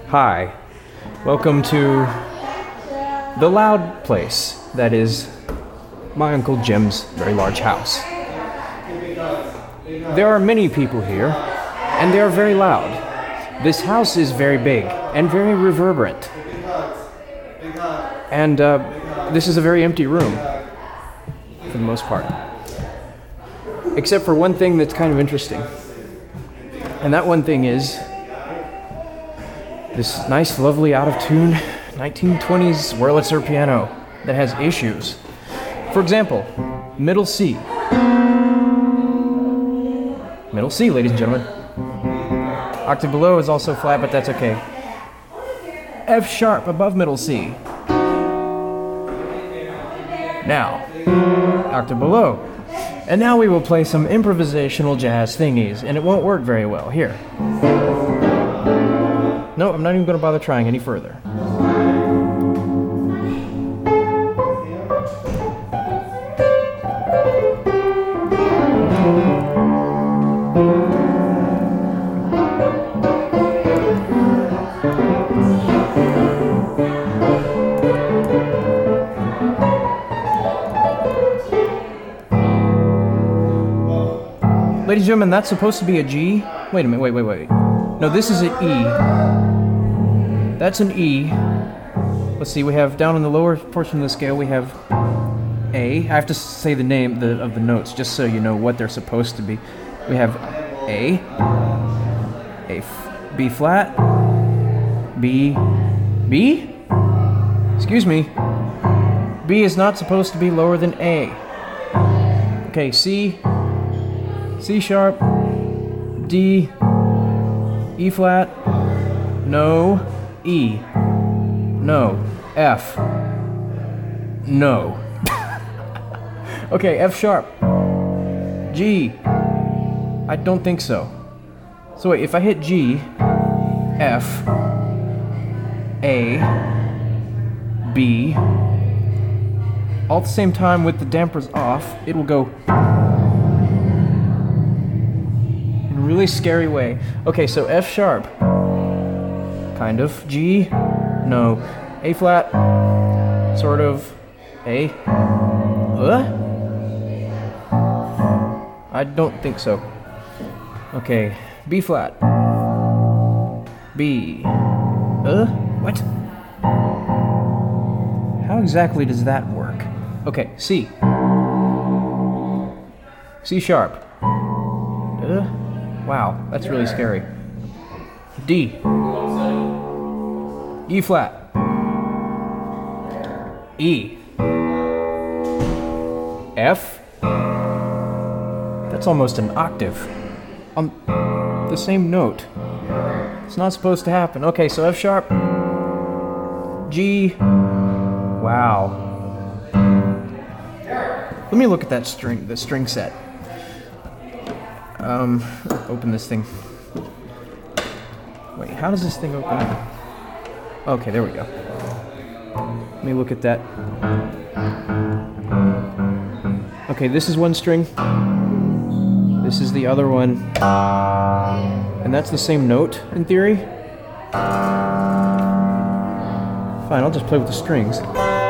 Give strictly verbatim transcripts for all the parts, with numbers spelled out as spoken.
Hi, welcome to the loud place that is my Uncle Jim's very large house. There are many people here, and they are very loud. This house is very big and very reverberant. And uh, this is a very empty room, for the most part. Except for one thing that's kind of interesting. And that one thing is this nice, lovely, out-of-tune nineteen twenties Wurlitzer piano that has issues. For example, middle C. Middle C, ladies and gentlemen. Octave below is also flat, but that's okay. F sharp above middle C. Now, octave below. And now we will play some improvisational jazz thingies, and it won't work very well. Here. No, I'm not even going to bother trying any further. Ladies and gentlemen, that's supposed to be a G. Wait a minute, wait, wait, wait. No, this is an E. That's an E. Let's see, we have down in the lower portion of the scale, we have A. I have to say the name the, of the notes just so you know what they're supposed to be. We have A, A, B flat, B, B? Excuse me. B is not supposed to be lower than A. Okay, C, C sharp, D, E flat, no, E, no, F, no. Okay, F sharp, G, I don't think so. So wait, if I hit G, F, A, B, all at the same time with the dampers off, it will go really scary way. Okay, so F sharp, kind of. G, no. A flat, sort of. A, uh? I don't think so. Okay, B flat. B, uh? What? How exactly does that work? Okay, C. C sharp. Uh? Wow, that's really scary. D. E flat. E. F. That's almost an octave. On the same note. It's not supposed to happen. Okay, so F sharp. G. Wow. Let me look at that string, the string set. Um, open this thing. Wait, how does this thing open up? Okay, there we go. Let me look at that. Okay, this is one string. This is the other one. And that's the same note, in theory. Fine, I'll just play with the strings.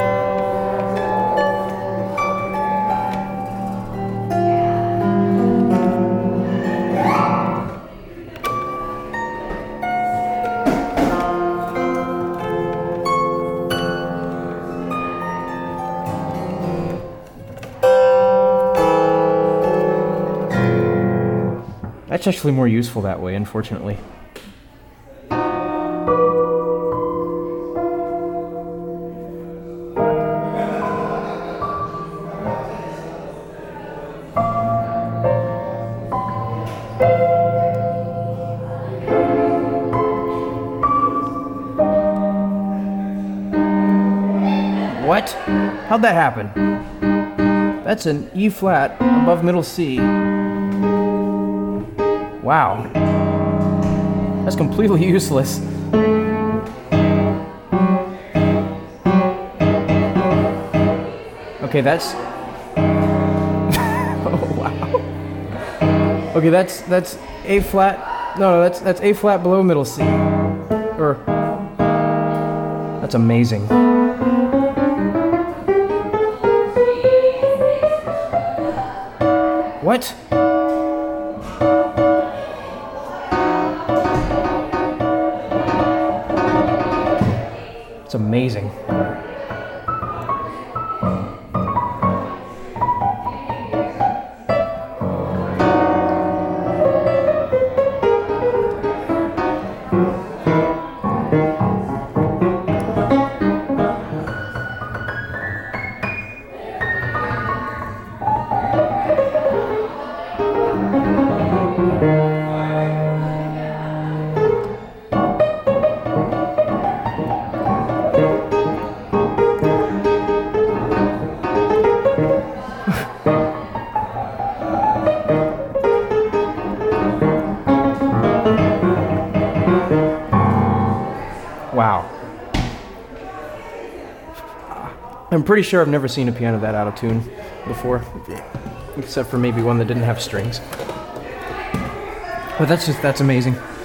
That's actually more useful that way, unfortunately. What? How'd that happen? That's an E flat above middle C. Wow. That's completely useless. Okay, that's... oh, wow. Okay, that's that's A flat. No, no, that's that's A flat below middle C. Or That's amazing. What? It's amazing. Wow. I'm pretty sure I've never seen a piano that out of tune before, except for maybe one that didn't have strings. But that's just, that's amazing.